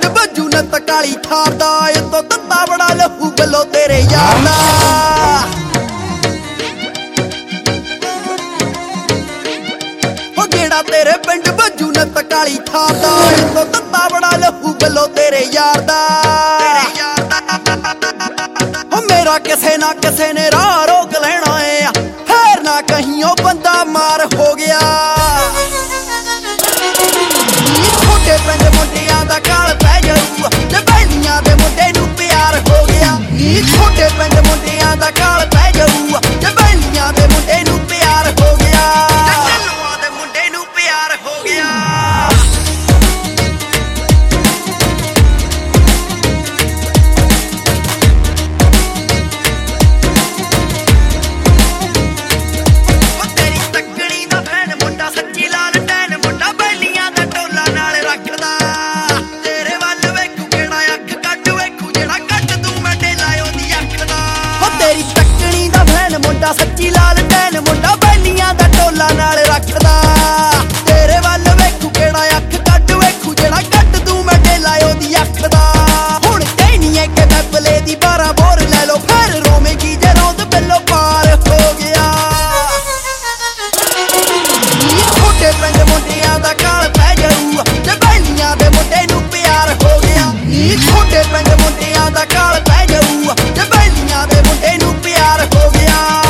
पिंड बजू न तकाली थारदा तो तत्ता बड़ा लहू गलो तेरे यार दा हो गेड़ा तेरे पिंड बजू न तकाली थारदा तो तत्ता बड़ा लहू गलो तेरे यार दा हो मेरा किसे ना किसे ने राह रोक लेना है फिर ना कहीं ओ बंदा मार हो गया छोटे पिंड मुंडियां दा काल पै जाऊ ते बैलियां दे मुंडे नूं प्यार हो गया छोटे पिंड मुंडियां दा काल पै जाऊ ते बैलियां दे मुंडे नूं प्यार हो गया ढल्लुआं दे मुंडे नूं प्यार हो गया सच्ची लाल टैन मुंडा बैलियां दा टोला नाल रखदा तेरे वल वेखू केड़ा अख कट वेखू जेड़ा कट तू मैं ढेला ओदी अख दा हुण कहनी है कि बैबले दी 12 बोर ले लो फिर रोवेगी जे रौंद बिल्लो पार हो गया छोटे पिंड मुंडियां दा काल पै जाऊ ते बैलियां दे मुंडे नूं प्यार हो गया छोटे पिंड मुंडियां दा काल पै जाऊ ते बैलियां दे मुंडे नूं प्यार हो गया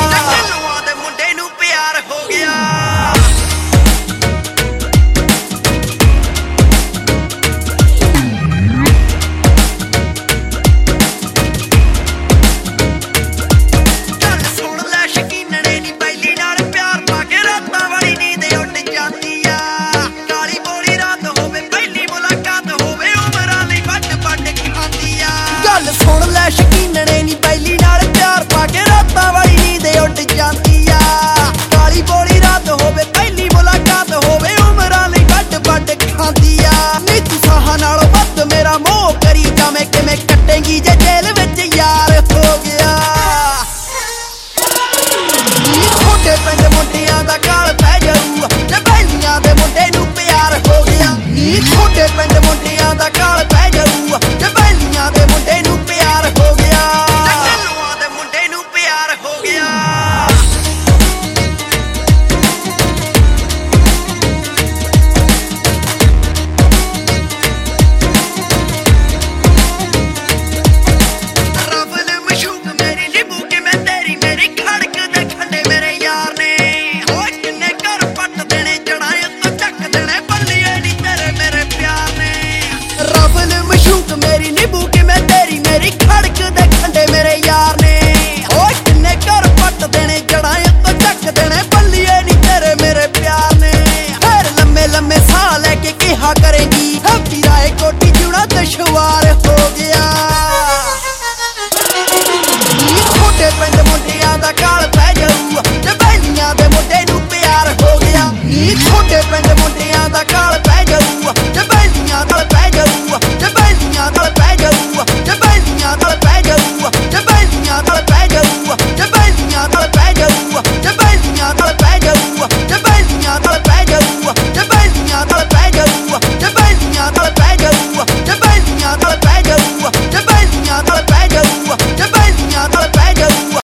सुन लै शकीनने नी बैली नाल प्यार पाके रातां वाली नींद उड़ जांदी आ काली बोली रात होवे पहली मुलाकात होवे उमरां लई बड़ बड़ खांदी आ नी तू साहां नालों वध मेरा मोह करी जावें किवें कट्टेंगी जे जेल विच यार हो गया छोटे पिंड मुंडियां दा काल पै जाऊ ते बैलियां दे मुंडे नूं प्यार हो गया छोटे पिंड मुंडियां दा काल पै जाऊ ते बैलियां दे मुंडे नूं प्यार हो गया ढल्लुआं दे मुंडे नूं प्यार हो गया रफल मशूक मेरी निभू के मैं तेरी मेरी खड़क दे खंडे मेरे यार ने ओ किन्ने कर पट देने जड़ाए तो चक देने बल्लिए नी तेरे मेरे प्यार ने रफल मशूक मेरी निभू के मैं तेरी मेरी खड़क दे खंडे मेरे यार ने ओ किन्ने कर पट देने जड़ाए तो चक देने बल्लिए नी तेरे मेरे प्यार ने फिर लम्मे लम्मे साह लेके कहा करेंगी हफ्ती राय कोठी जुड़ा दुश्वार